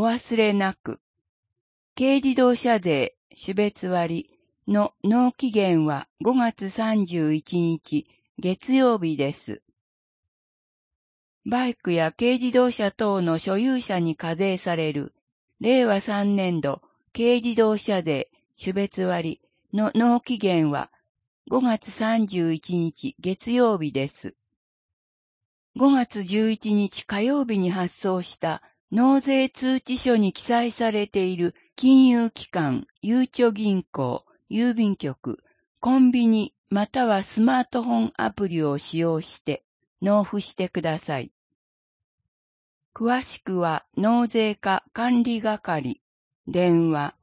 お忘れなく。軽自動車税種別割の納期限は5月31日月曜日です。バイクや軽自動車等の所有者に課税される令和3年度軽自動車税種別割の納期限は5月31日月曜日です。5月11日火曜日に発送した納税通知書に記載されている金融機関、ゆうちょ銀行、郵便局、コンビニまたはスマートフォンアプリを使用して納付してください。詳しくは納税課管理係、電話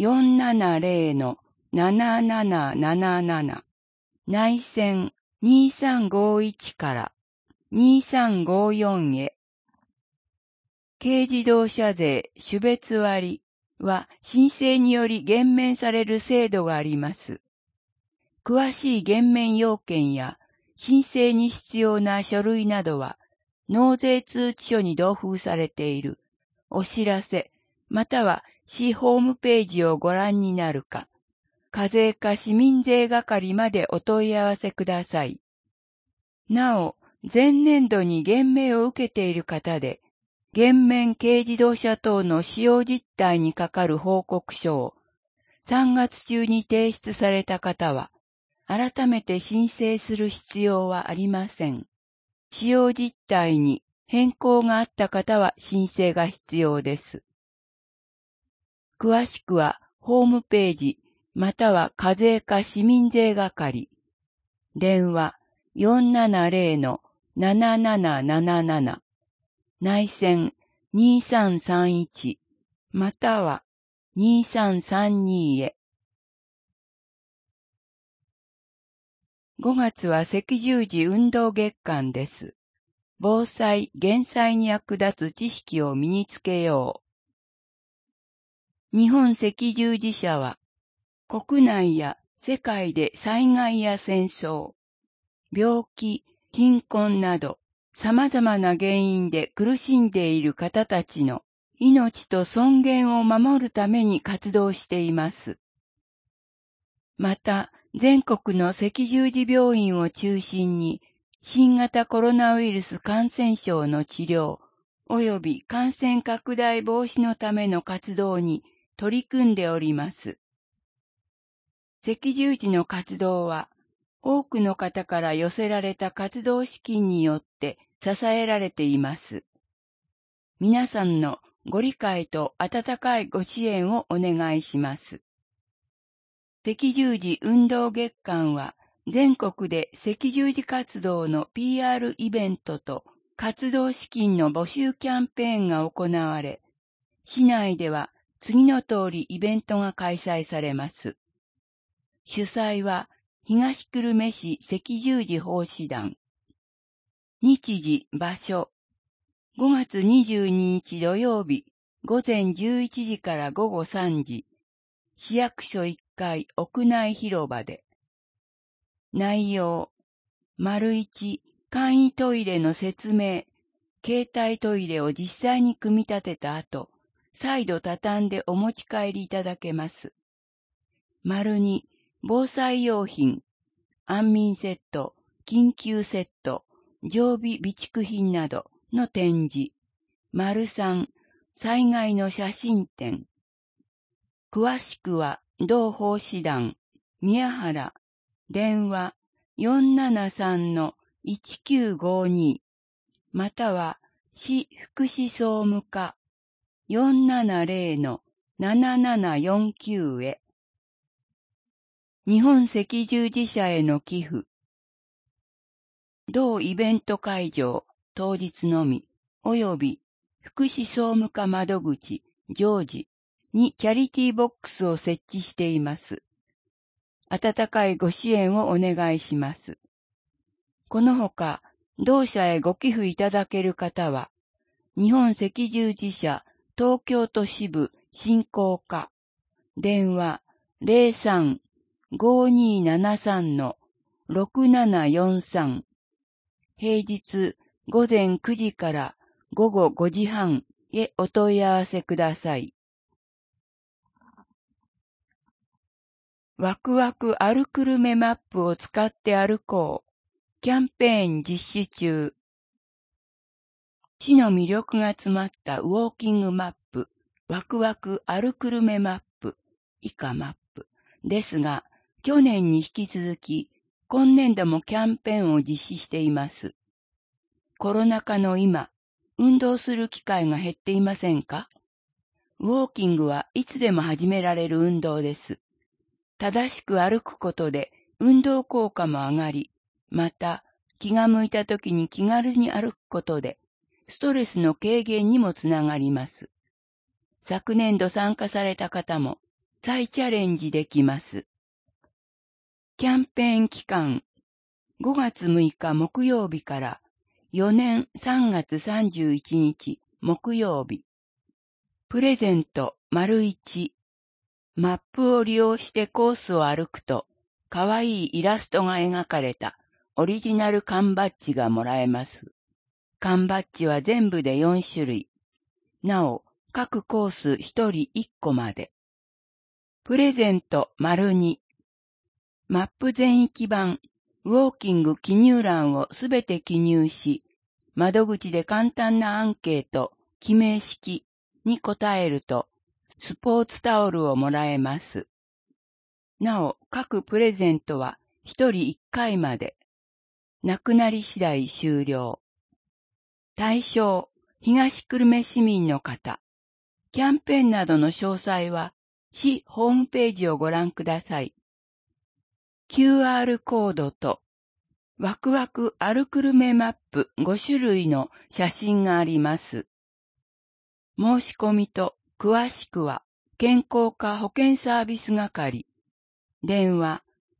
470-7777 内線2351から2354へ。軽自動車税種別割は申請により減免される制度があります。詳しい減免要件や申請に必要な書類などは納税通知書に同封されているお知らせまたは市ホームページをご覧になるか、課税課市民税係までお問い合わせください。なお、前年度に減免を受けている方で、減免軽自動車等の使用実態にかかる報告書を3月中に提出された方は、改めて申請する必要はありません。使用実態に変更があった方は申請が必要です。詳しくはホームページまたは課税課市民税係、電話 470-7777 内線2331または2332へ。5月は赤十字運動月間です。防災・減災に役立つ知識を身につけよう。日本赤十字社は、国内や世界で災害や戦争、病気、貧困など、様々な原因で苦しんでいる方たちの命と尊厳を守るために活動しています。また、全国の赤十字病院を中心に、新型コロナウイルス感染症の治療及び感染拡大防止のための活動に取り組んでおります。赤十字の活動は、多くの方から寄せられた活動資金によって支えられています。皆さんのご理解と温かいご支援をお願いします。赤十字運動月間は全国で赤十字活動の PR イベントと活動資金の募集キャンペーンが行われ、市内では次の通りイベントが開催されます。主催は東久留米市赤十字奉仕団。日時、場所。5月22日土曜日、午前11時から午後3時。市役所1階屋内広場で。内容。1、簡易トイレの説明。携帯トイレを実際に組み立てた後、再度畳んでお持ち帰りいただけます。2、防災用品。安眠セット、緊急セット、常備備蓄品などの展示。3、災害の写真展。詳しくは、同奉仕団、宮原、電話 473-1952 または市福祉総務課 470-7749 へ。日本赤十字社への寄付。同イベント会場当日のみ及び福祉総務課窓口常時にチャリティーボックスを設置しています。温かいご支援をお願いします。このほか、同社へご寄付いただける方は、日本赤十字社東京都支部振興課電話 03-5273-6743 平日午前9時から午後5時半へお問い合わせください。ワクワク歩くるめマップを使って歩こう。キャンペーン実施中。市の魅力が詰まったウォーキングマップ、ワクワク歩くるめマップ、以下マップですが、去年に引き続き、今年度もキャンペーンを実施しています。コロナ禍の今、運動する機会が減っていませんか？ウォーキングはいつでも始められる運動です。正しく歩くことで運動効果も上がり、また気が向いた時に気軽に歩くことで、ストレスの軽減にもつながります。昨年度参加された方も再チャレンジできます。キャンペーン期間、5月6日木曜日から4年3月31日木曜日。プレゼント1、マップを利用してコースを歩くと、かわいいイラストが描かれたオリジナル缶バッジがもらえます。缶バッジは全部で4種類。なお、各コース1人1個まで。プレゼント2、マップ全域版、ウォーキング記入欄をすべて記入し、窓口で簡単なアンケート、記名式に答えると、スポーツタオルをもらえます。なお、各プレゼントは1人1回まで。なくなり次第終了。対象、東久留米市民の方。キャンペーンなどの詳細は、市ホームページをご覧ください。QR コードと、ワクワク歩くるめマップ5種類の写真があります。申し込みと詳しくは、健康課保健サービス係、電話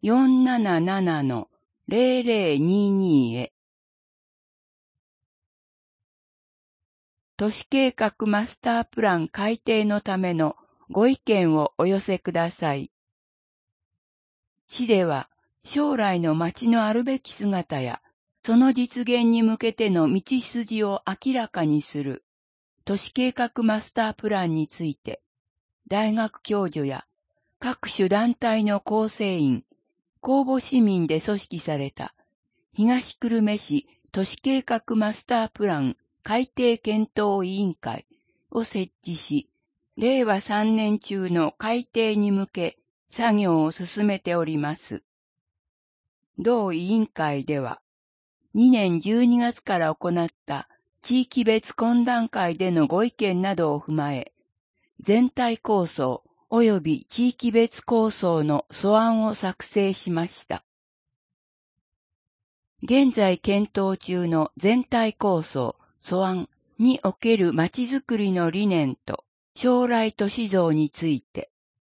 477-0022へ。都市計画マスタープラン改定のためのご意見をお寄せください。市では将来の町のあるべき姿や、その実現に向けての道筋を明らかにする都市計画マスタープランについて、大学教授や各種団体の構成員、公募市民で組織された東久留米市都市計画マスタープラン改定検討委員会を設置し、令和3年中の改定に向け作業を進めております。同委員会では、2年12月から行った地域別懇談会でのご意見などを踏まえ、全体構想及び地域別構想の素案を作成しました。現在検討中の全体構想素案におけるまちづくりの理念と将来都市像について、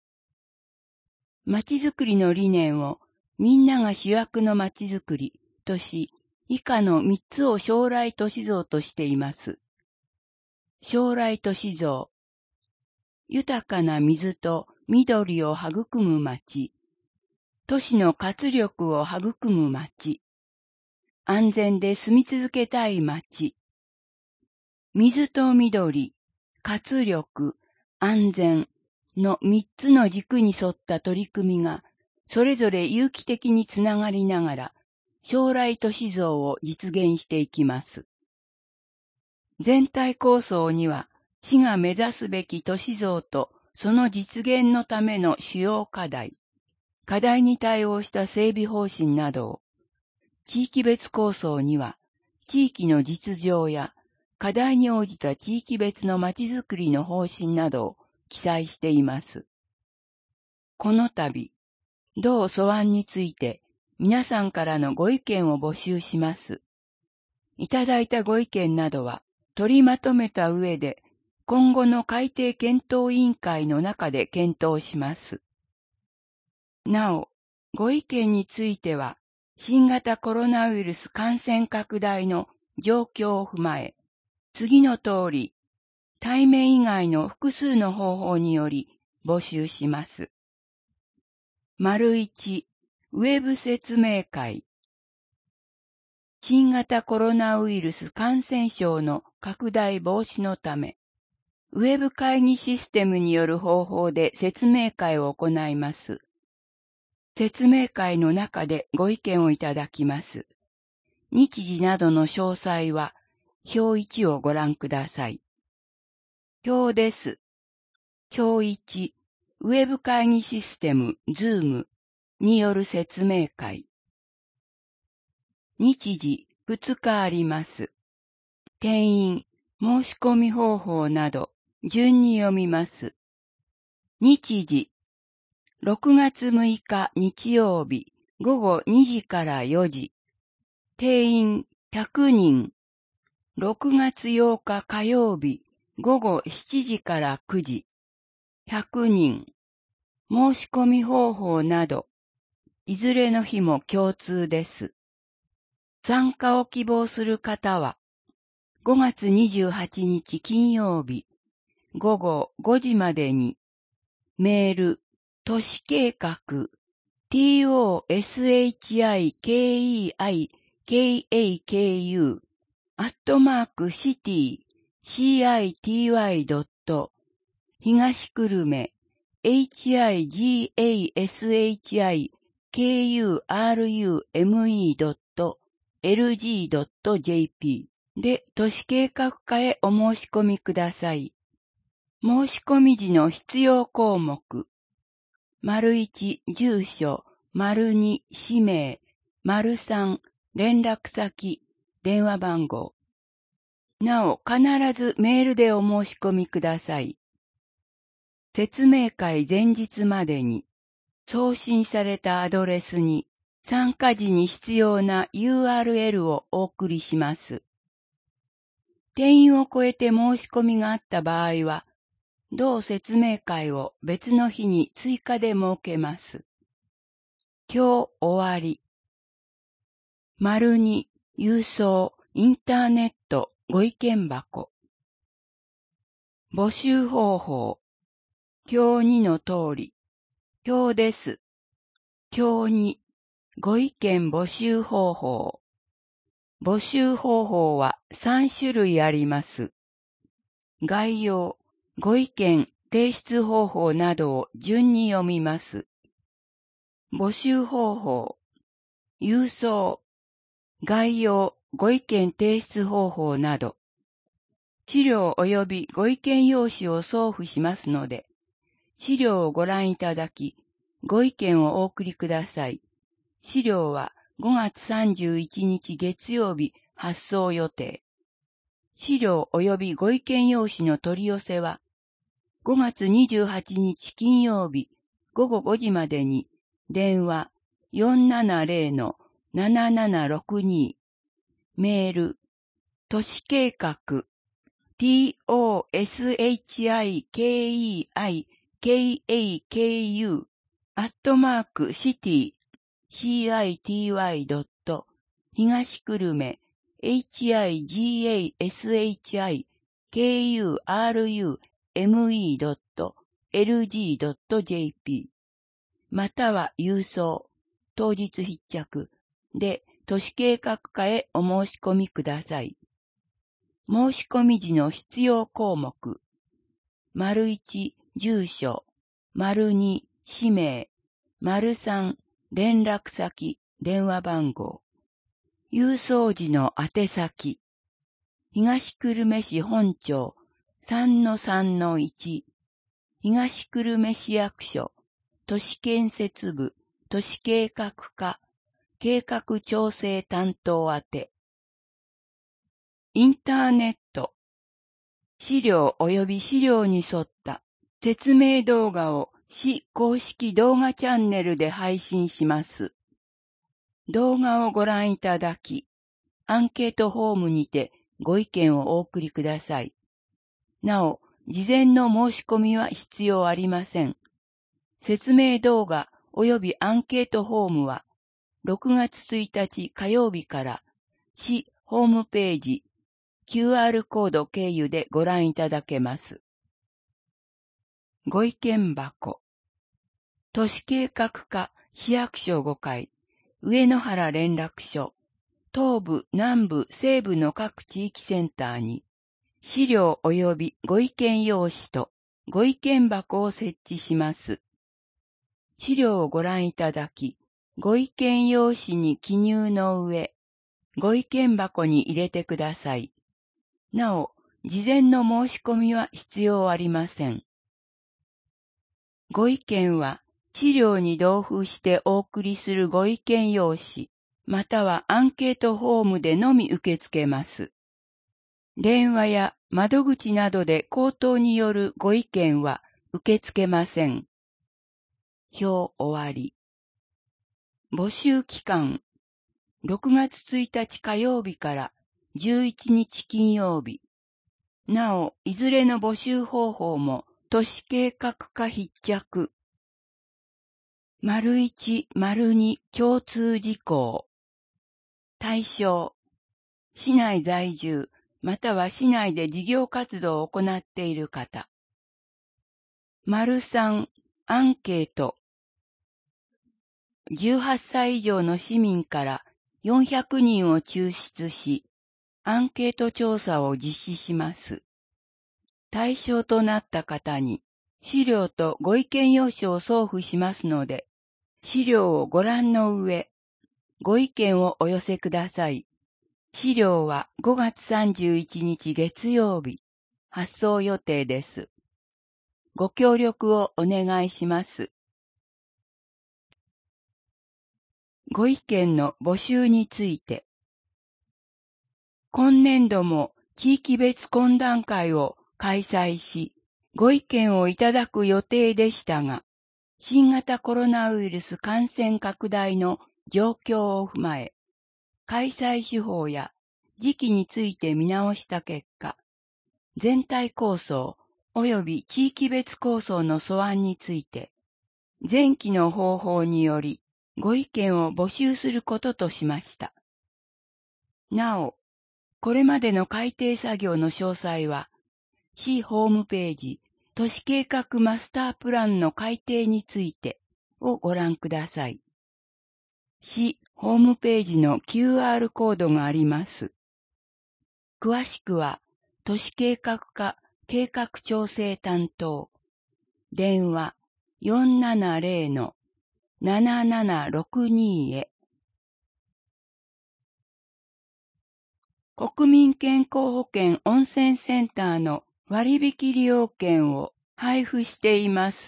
まちづくりの理念をみんなが主役のまちづくりとし、以下の3つを将来都市像としています。将来都市像。豊かな水と緑を育む町。都市の活力を育む町。安全で住み続けたい町。水と緑、活力、安全の3つの軸に沿った取り組みが、それぞれ有機的につながりながら、将来都市像を実現していきます。全体構想には、市が目指すべき都市像とその実現のための主要課題に対応した整備方針などを、地域別構想には、地域の実情や課題に応じた地域別のまちづくりの方針などを記載しています。この度、同素案について皆さんからのご意見を募集します。いただいたご意見などは取りまとめた上で、今後の改定検討委員会の中で検討します。なお、ご意見については、新型コロナウイルス感染拡大の状況を踏まえ、次の通り、対面以外の複数の方法により募集します。1、ウェブ説明会。新型コロナウイルス感染症の拡大防止のため、 ウェブ会議システムによる方法で説明会を行います。説明会の中でご意見をいただきます。日時などの詳細は、表1をご覧ください。表です。表1、ウェブ会議システム Zoom による説明会。日時2日あります。定員、申し込み方法など、順に読みます。日時、6月6日日曜日、午後2時から4時。定員100人。6月8日火曜日、午後7時から9時。100人。申し込み方法など、いずれの日も共通です。参加を希望する方は、5月28日金曜日、午後5時までに、メール、都市計画、toshikei,kaku, @city,city. 東久留米、higashi,kurume.lg.jp で都市計画課へお申し込みください。申し込み時の必要項目。1、住所、2、氏名、3、連絡先、電話番号。なお、必ずメールでお申し込みください。説明会前日までに、送信されたアドレスに、参加時に必要な URL をお送りします。定員を超えて申し込みがあった場合は、同説明会を別の日に追加で設けます。今日終わり。2、郵送、インターネット、ご意見箱。募集方法。表2の通り。表です。表2、ご意見募集方法。募集方法は3種類あります。概要、ご意見、提出方法などを順に読みます。募集方法、郵送、概要、ご意見提出方法など、資料及びご意見用紙を送付しますので、資料をご覧いただき、ご意見をお送りください。資料は5月31日月曜日発送予定。資料及びご意見用紙の取り寄せは、5月28日金曜日午後5時までに電話 470-7762 メール都市計画 toshikei,kaku @city,city. 東久留米 higashi,kurume.lg.jp または郵送、当日必着で都市計画課へお申し込みください。申し込み時の必要項目。1、住所、2、氏名、3、連絡先、電話番号。郵送時の宛先。東久留米市本町 3-3-1 東久留米市役所都市建設部都市計画課計画調整担当宛て。インターネット。資料及び資料に沿った説明動画を市公式動画チャンネルで配信します。動画をご覧いただき、アンケートフォームにてご意見をお送りください。なお、事前の申し込みは必要ありません。説明動画及びアンケートフォームは、6月1日火曜日から市ホームページ QR コード経由でご覧いただけます。ご意見箱。都市計画課市役所5階、上野原連絡所、東部、南部、西部の各地域センターに、 資料及びご意見用紙とご意見箱を設置します。資料をご覧いただき、ご意見用紙に記入の上、ご意見箱に入れてください。なお、事前の申し込みは必要ありません。ご意見は、資料に同封してお送りするご意見用紙、またはアンケートフォームでのみ受け付けます。電話や窓口などで口頭によるご意見は受け付けません。表終わり。募集期間、6月1日火曜日から11日金曜日。なお、いずれの募集方法も都市計画課必着。1、2共通事項。対象、市内在住、または市内で事業活動を行っている方。3、アンケート。18歳以上の市民から400人を抽出し、アンケート調査を実施します。対象となった方に資料とご意見用紙を送付しますので、資料をご覧の上、ご意見をお寄せください。資料は5月31日月曜日、発送予定です。ご協力をお願いします。ご意見の募集について。今年度も地域別懇談会を開催し、ご意見をいただく予定でしたが、新型コロナウイルス感染拡大の状況を踏まえ、開催手法や時期について見直した結果、全体構想及び地域別構想の素案について、前期の方法によりご意見を募集することとしました。なお、これまでの改定作業の詳細は、市ホームページ、都市計画マスタープランの改定についてをご覧ください。市ホームページの QR コードがあります。詳しくは、都市計画課計画調整担当、電話 470-7762 へ。国民健康保険温泉センターの割引利用券を配布しています。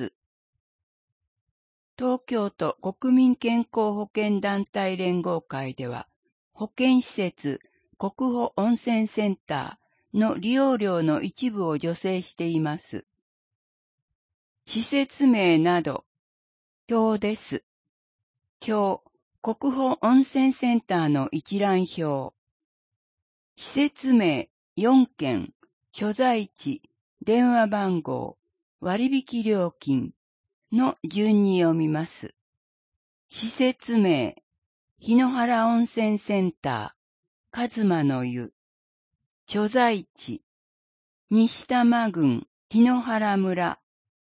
東京都国民健康保険団体連合会では、保健施設国保温泉センターの利用料の一部を助成しています。施設名など、表です。表、国保温泉センターの一覧表。施設名4件、所在地、電話番号、割引料金の順に読みます。施設名、日野原温泉センター、一馬の湯。所在地、西多摩郡日野原村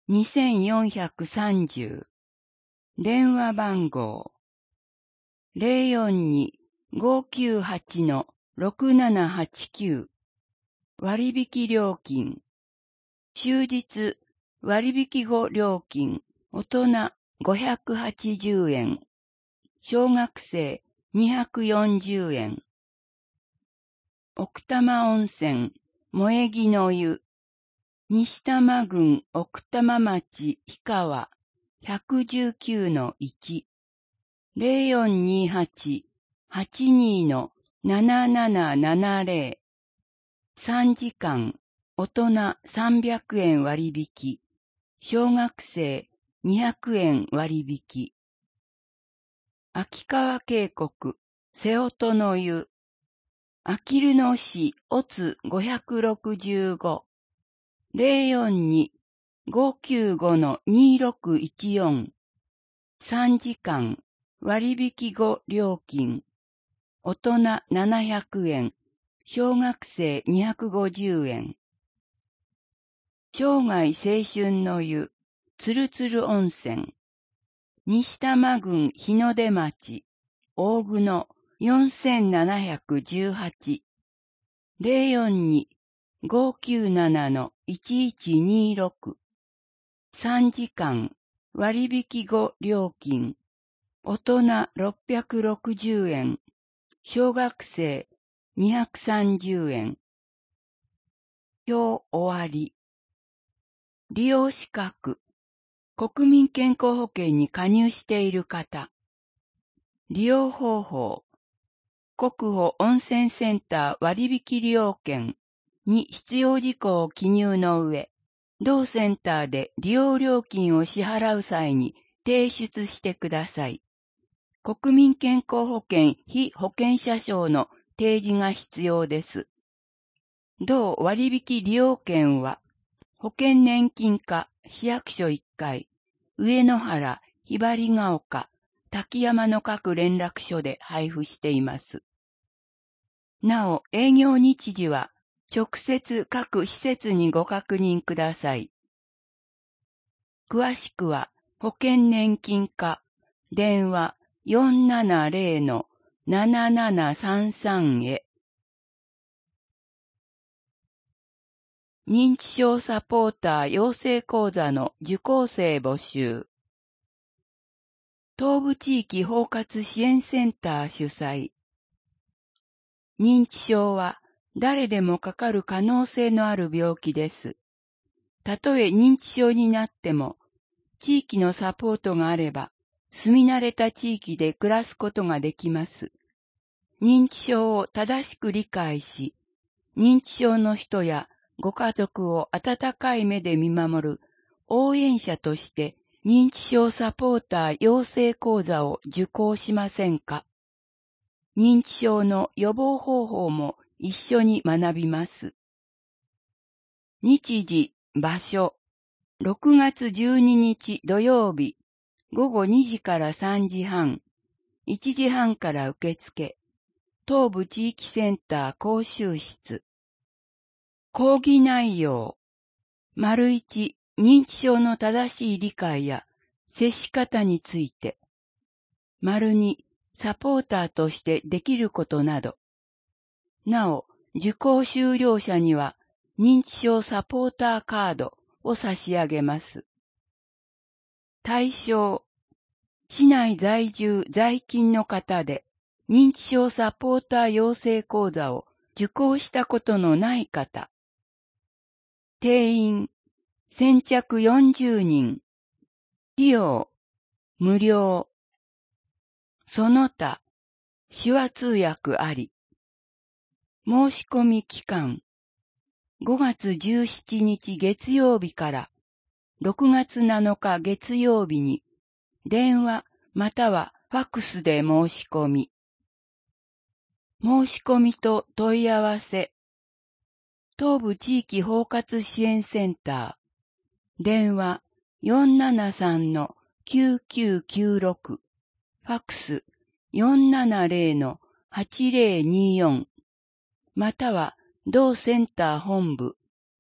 2430。電話番号、042-598-6789。割引料金。終日割引後料金。大人580円。小学生240円。奥多摩温泉、萌木の湯。西多摩郡奥多摩町氷川 119-1。0428-82-7770。3時間、大人300円割引。小学生200円割引。秋川渓谷、瀬音の湯。あきる野市、おつ565。042-595-2614。3時間、割引後料金。大人700円。小学生250円。生涯青春の湯、つるつる温泉。西多摩郡日の出町、大久野4718。 597-1126 3時間割引後料金大人660円小学生230円表終わり利用資格国民健康保険に加入している方利用方法国保温泉センター割引利用券に必要事項を記入の上、同センターで利用料金を支払う際に提出してください。国民健康保険被保険者証の提示が必要です。同割引利用券は、保険年金課市役所1階、上野原、ひばりが丘、滝山の各連絡所で配布しています。なお、営業日時は、直接各施設にご確認ください。詳しくは、保険年金課、電話 470-7733 へ。認知症サポーター養成講座の受講生募集。東部地域包括支援センター主催。認知症は誰でもかかる可能性のある病気です。たとえ認知症になっても、地域のサポートがあれば、住み慣れた地域で暮らすことができます。認知症を正しく理解し、認知症の人やご家族を温かい目で見守る応援者として認知症サポーター養成講座を受講しませんか？認知症の予防方法も一緒に学びます。日時、場所、6月12日土曜日、午後2時から3時半、1時半から受付、東部地域センター講習室。講義内容、1、認知症の正しい理解や接し方について、2、サポーターとしてできることなど。なお、受講修了者には認知症サポーターカードを差し上げます。対象、市内在住在勤の方で認知症サポーター養成講座を受講したことのない方。定員、先着40人。費用、無料。その他、手話通訳あり。申し込み期間、5月17日月曜日から6月7日月曜日に電話またはファックスで申し込み。申し込みと問い合わせ。東部地域包括支援センター。電話 473-9996。ファックス 470-8024。または同センター本部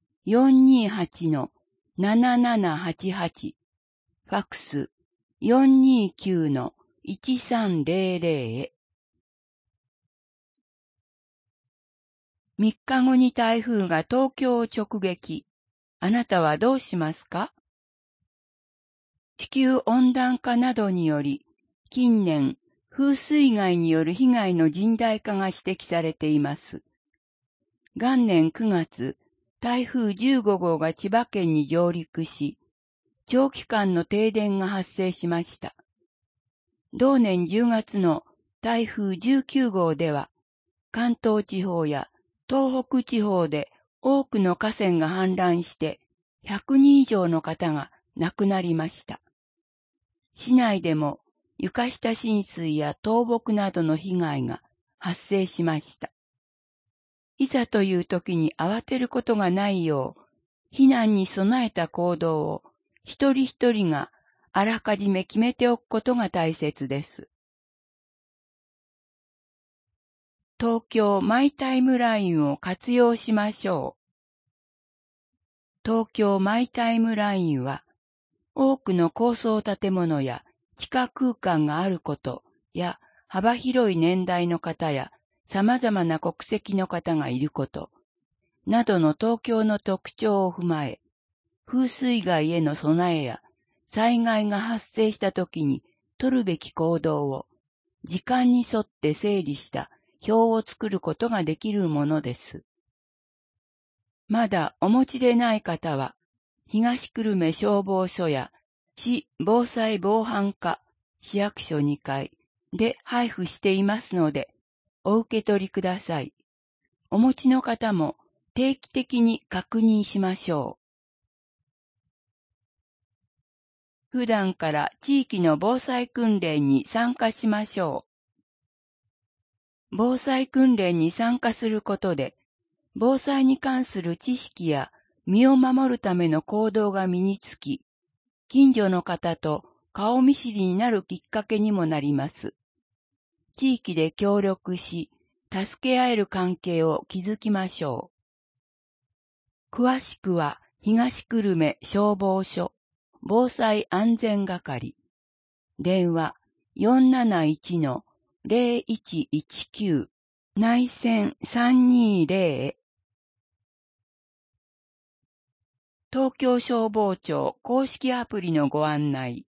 428-7788。ファックス 429-1300 へ。3日後に台風が東京を直撃。あなたはどうしますか？地球温暖化などにより、近年、風水害による被害の甚大化が指摘されています。元年9月、台風15号が千葉県に上陸し、長期間の停電が発生しました。同年10月の台風19号では、関東地方や東北地方で多くの河川が氾濫して100人以上の方が亡くなりました。市内でも床下浸水や倒木などの被害が発生しました。いざという時に慌てることがないよう、避難に備えた行動を一人一人があらかじめ決めておくことが大切です。東京マイタイムラインを活用しましょう。東京マイタイムラインは、多くの高層建物や地下空間があることや幅広い年代の方や様々な国籍の方がいること、 などの東京の特徴を踏まえ、風水害への備えや災害が発生したときに取るべき行動を時間に沿って整理した表を作ることができるものです。まだお持ちでない方は、東久留米消防署や市防災防犯課市役所2階で配布していますので、お受け取りください。お持ちの方も定期的に確認しましょう。普段から地域の防災訓練に参加しましょう。防災訓練に参加することで、防災に関する知識や身を守るための行動が身につき、近所の方と顔見知りになるきっかけにもなります。地域で協力し、助け合える関係を築きましょう。詳しくは東久留米消防署防災安全係電話 471-0119 内線320東京消防庁公式アプリのご案内。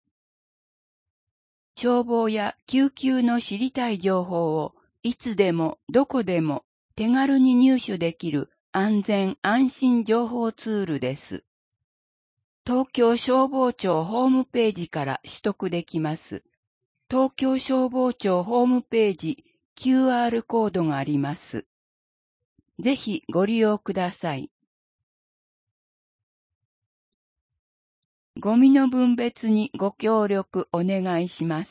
消防や救急の知りたい情報をいつでもどこでも手軽に入手できる安全安心情報ツールです。東京消防庁ホームページから取得できます。東京消防庁ホームページ QR コードがあります。ぜひご利用ください。ゴミの分別にご協力お願いします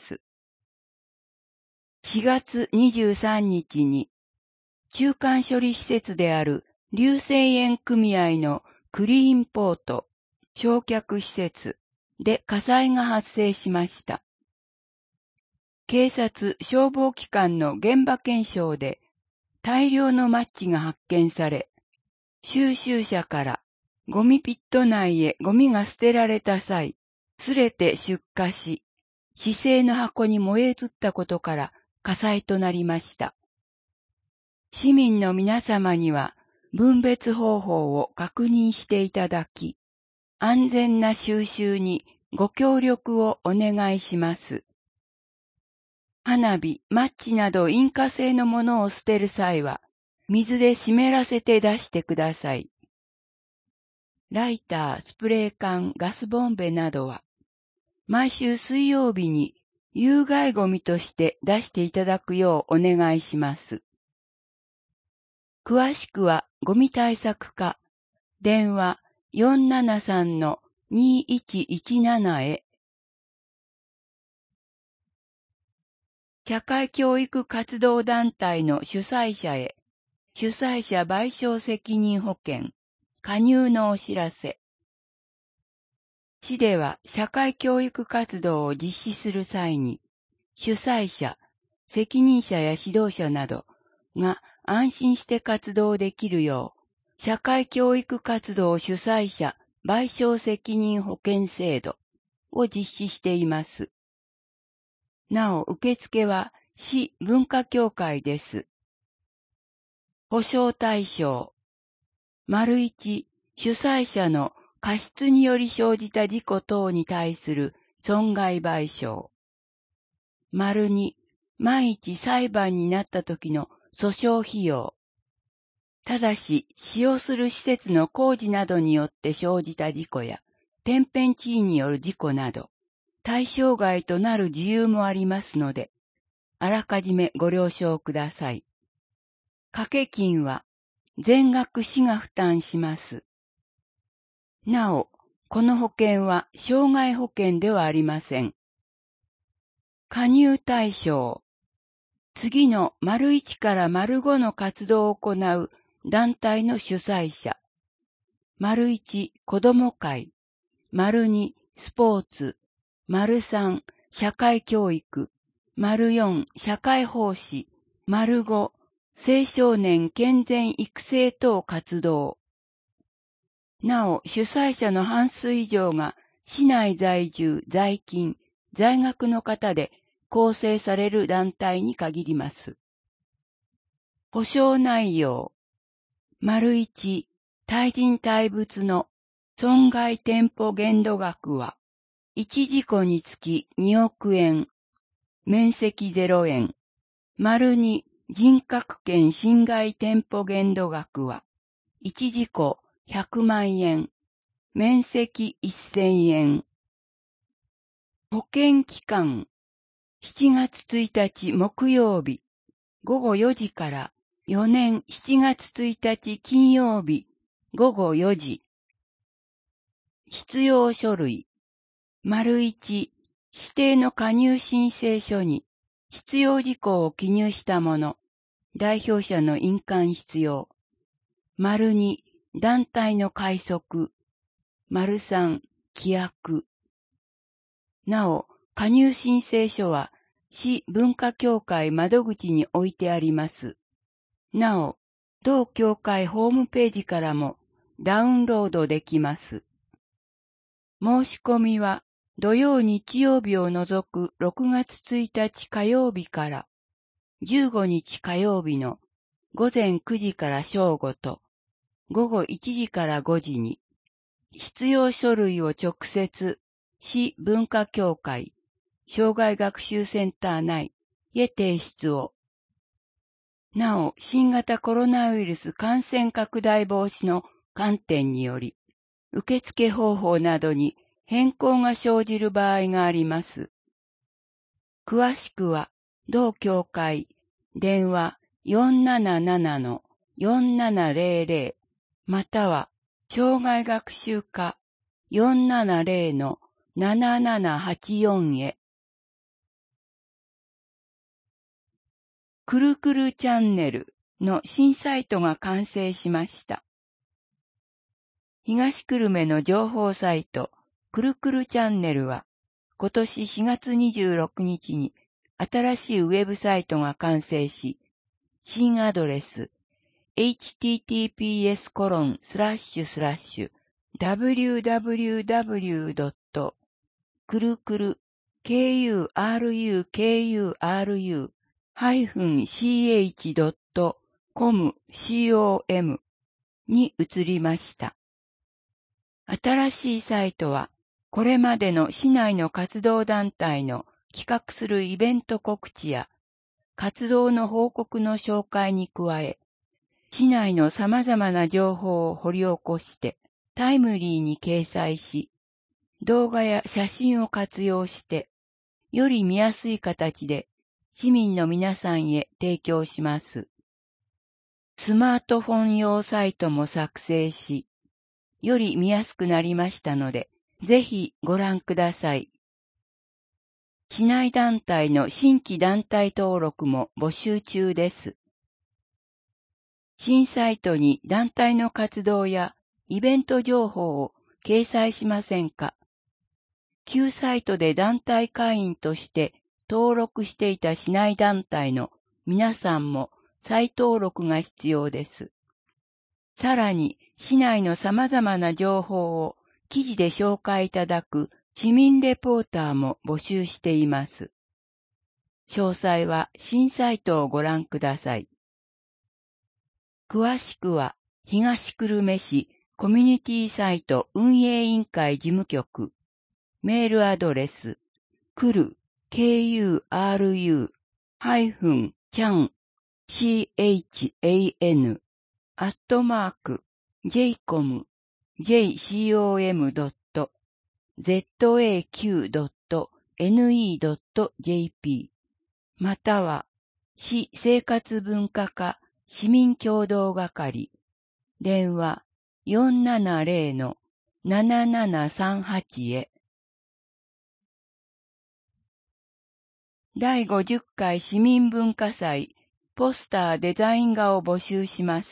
。4月23日に中間処理施設である硫製塩組合のクリーンポート焼却施設で火災が発生しました。警察・消防機関の現場検証で大量のマッチが発見され、収集車からゴミピット内へゴミが捨てられた際、すれて出火し、市製の箱に燃え移ったことから火災となりました。市民の皆様には分別方法を確認していただき、安全な収集にご協力をお願いします。花火、マッチなど引火性のものを捨てる際は、水で湿らせて出してください。ライター、スプレー缶、ガスボンベなどは、毎週水曜日に有害ゴミとして出していただくようお願いします。詳しくはゴミ対策課、電話 473-2117 へ。社会教育活動団体の主催者へ、主催者賠償責任保険、加入のお知らせ。市では社会教育活動を実施する際に、主催者、責任者や指導者などが安心して活動できるよう、社会教育活動主催者賠償責任保険制度を実施しています。なお、受付は市文化協会です。保償対象。1、主催者の過失により生じた事故等に対する損害賠償。2、万一裁判になった時の訴訟費用。ただし、使用する施設の工事などによって生じた事故や、天変地異による事故など、対象外となる事由もありますので、あらかじめご了承ください。掛け金は、全額市が負担します。なお、この保険は傷害保険ではありません。加入対象。次の1から5の活動を行う団体の主催者。1、子ども会。2、スポーツ。3、社会教育。4、社会奉仕。5、青少年健全育成等活動。なお、主催者の半数以上が市内在住、在勤、在学の方で構成される団体に限ります。保証内容。1、 対人対物の損害店舗限度額は、1事故につき2億円、面積0円。丸2、人格権侵害店舗限度額は、1事故100万円、面積1000円。保険期間、7月1日木曜日、午後4時から4年7月1日金曜日、午後4時。必要書類、丸1、指定の加入申請書に必要事項を記入したもの、代表者の印鑑必要。丸2、団体の会則。丸3、規約。なお、加入申請書は市文化協会窓口に置いてあります。なお、同協会ホームページからもダウンロードできます。申し込みは土曜日曜日を除く6月1日火曜日から15日火曜日の午前9時から正午と午後1時から5時に必要書類を直接市文化協会障害学習センター内へ提出を。なお、新型コロナウイルス感染拡大防止の観点により、受付方法などに変更が生じる場合があります。詳しくは、同協会電話 477-4700 または、障害学習課 470-7784 へ。くるくるチャンネルの新サイトが完成しました。東久留米の情報サイト、くるくるチャンネルは、今年4月26日に新しいウェブサイトが完成し、新アドレス、https://www.kurukuru-ch.com に移りました。新しいサイトは、これまでの市内の活動団体の企画するイベント告知や、活動の報告の紹介に加え、市内の様々な情報を掘り起こしてタイムリーに掲載し、動画や写真を活用して、より見やすい形で市民の皆さんへ提供します。スマートフォン用サイトも作成し、より見やすくなりましたので、ぜひご覧ください。市内団体の新規団体登録も募集中です。新サイトに団体の活動やイベント情報を掲載しませんか？旧サイトで団体会員として登録していた市内団体の皆さんも再登録が必要です。さらに、市内の様々な情報を記事で紹介いただく市民レポーターも募集しています。詳細は新サイトをご覧ください。詳しくは、東久留米市コミュニティサイト運営委員会事務局、メールアドレス、kuru-chan-chan-cam-zaq.ne.jp または、市生活文化課市民協同係、電話 470-7738 へ。第50回市民文化祭ポスターデザイン画を募集します。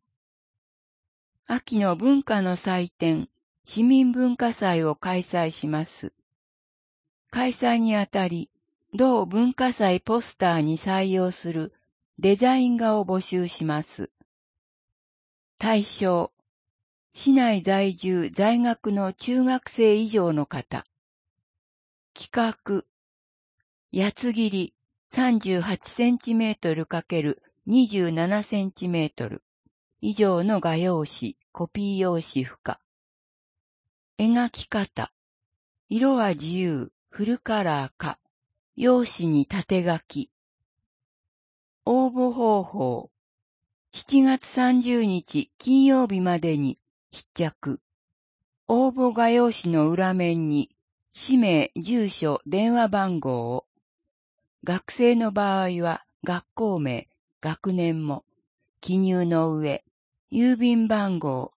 秋の文化の祭典、市民文化祭を開催します。開催にあたり、同文化祭ポスターに採用するデザイン画を募集します。対象、市内在住在学の中学生以上の方。企画、八つ切り 38cm×27cm。 以上の画用紙、コピー用紙不可。描き方。色は自由、フルカラーか。用紙に縦書き。応募方法。7月30日金曜日までに必着。応募画用紙の裏面に氏名、住所、電話番号を。学生の場合は学校名、学年も。記入の上、郵便番号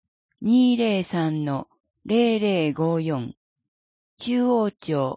203-0054 中央町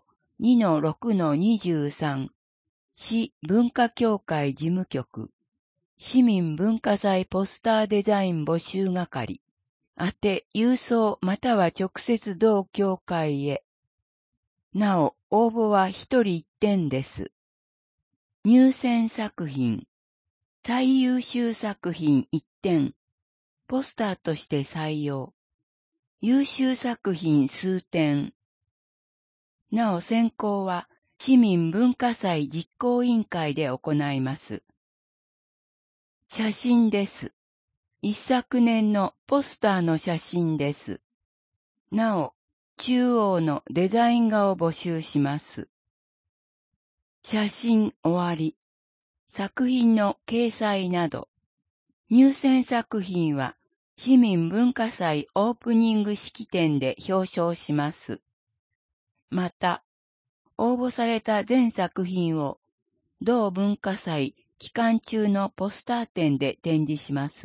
2-6-23 市文化協会事務局市民文化祭ポスターデザイン募集係宛て郵送または直接同協会へ。なお、応募は一人一点です。入選作品最優秀作品1点、ポスターとして採用。優秀作品数点。なお選考は市民文化祭実行委員会で行います。写真です。一昨年のポスターの写真です。なお、中央のデザイン画を募集します。写真終わり。作品の掲載など。入選作品は市民文化祭オープニング式典で表彰します。また、応募された全作品を同文化祭期間中のポスター展で展示します。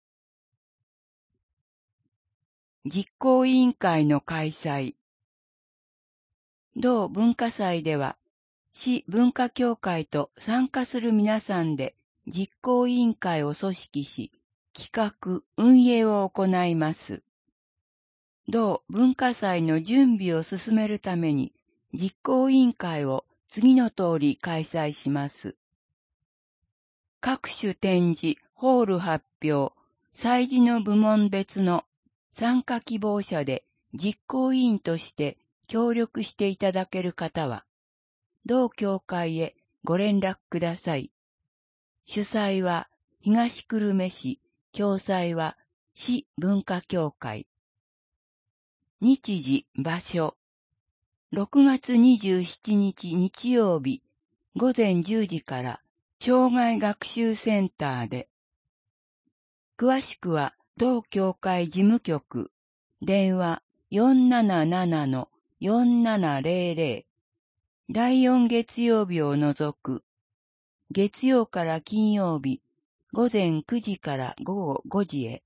実行委員会の開催。同文化祭では、市文化協会と参加する皆さんで実行委員会を組織し、企画、運営を行います。同文化祭の準備を進めるために、実行委員会を次の通り開催します。各種展示、ホール発表、祭事の部門別の参加希望者で実行委員として協力していただける方は、同協会へご連絡ください。主催は東久留米市、共催は市文化協会。日時、場所。6月27日日曜日、午前10時から障害学習センターで。詳しくは同協会事務局、電話 477-4700、第4月曜日を除く、月曜から金曜日、午前9時から午後5時へ。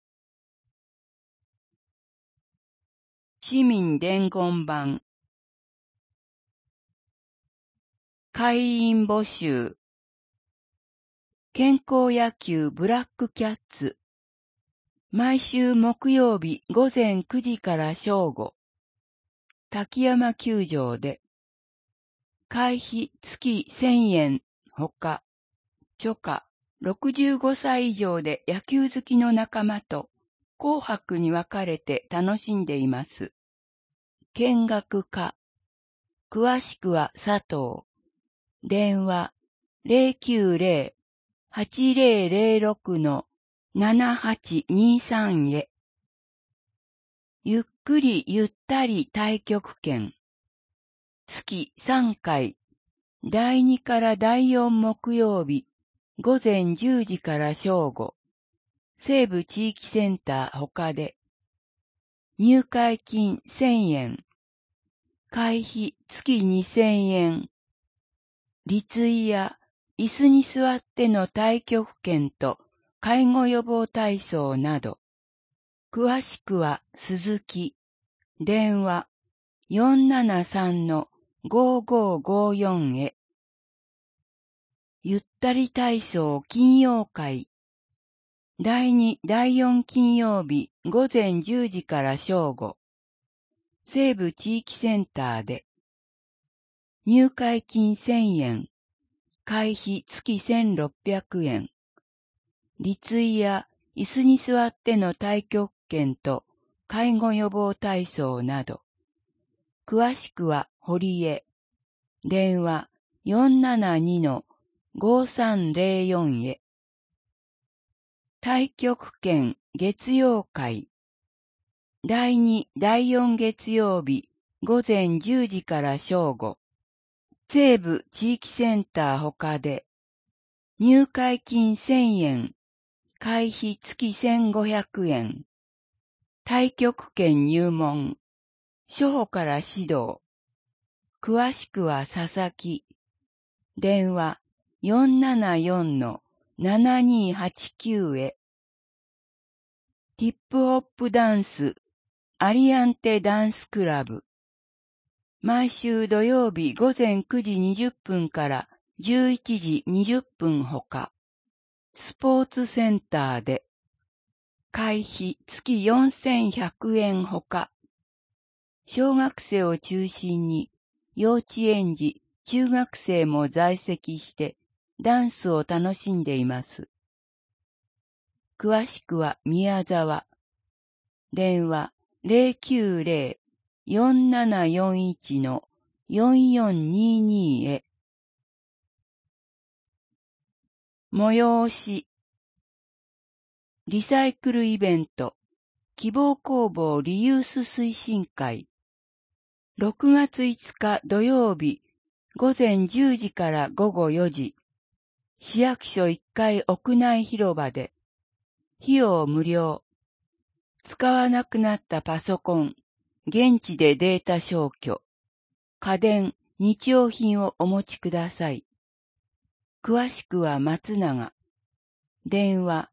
市民伝言板。会員募集。健康野球ブラックキャッツ。毎週木曜日午前9時から正午。滝山球場で。会費月1000円ほか。初夏65歳以上で野球好きの仲間と紅白に分かれて楽しんでいます。見学課。詳しくは佐藤。電話 090-8006-7823 へ。ゆっくりゆったり太極拳。月3回。第2から第4木曜日。午前10時から正午。西部地域センター他で。入会金1000円。会費月2000円。立位や椅子に座っての太極拳と介護予防体操など。詳しくは鈴木。電話 473-5554 へ。ゆったり体操金曜会。第2、第4金曜日午前10時から正午。西部地域センターで。入会金1000円。会費月1600円。立位や椅子に座っての太極拳と介護予防体操など。詳しくは堀江。電話 472-5304 へ。 太極拳月曜会。第2、第4月曜日午前10時から正午。西部地域センター他で。入会金1000円。会費月1500円。太極拳入門。初歩から指導。詳しくは佐々木。電話474-7289へ。ヒップホップダンス、アリアンテダンスクラブ。毎週土曜日午前9時20分から11時20分ほか。スポーツセンターで。会費月4100円ほか。小学生を中心に幼稚園児、中学生も在籍してダンスを楽しんでいます。詳しくは宮沢。電話090-4741-4422へ。催し。リサイクルイベント。希望工房リユース推進会。6月5日土曜日午前10時から午後4時。市役所1階屋内広場で。費用無料。使わなくなったパソコン、現地でデータ消去。家電、日用品をお持ちください。詳しくは松永。電話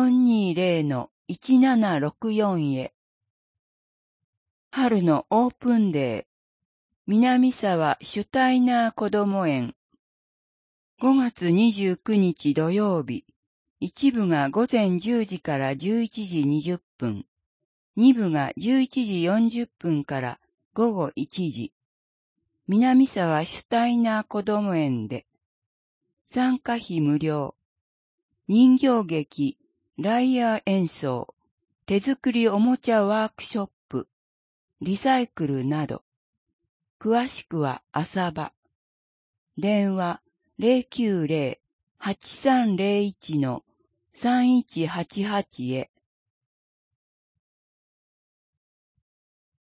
420-1764へ。春のオープンデー。南沢シュタイナーこども園。5月29日土曜日。一部が午前10時から11時20分。二部が11時40分から午後1時。南沢シュタイナーこども園で。参加費無料。人形劇、ライアー演奏、手作りおもちゃワークショップ、リサイクルなど。詳しくは朝場。電話090-8301-3188へ。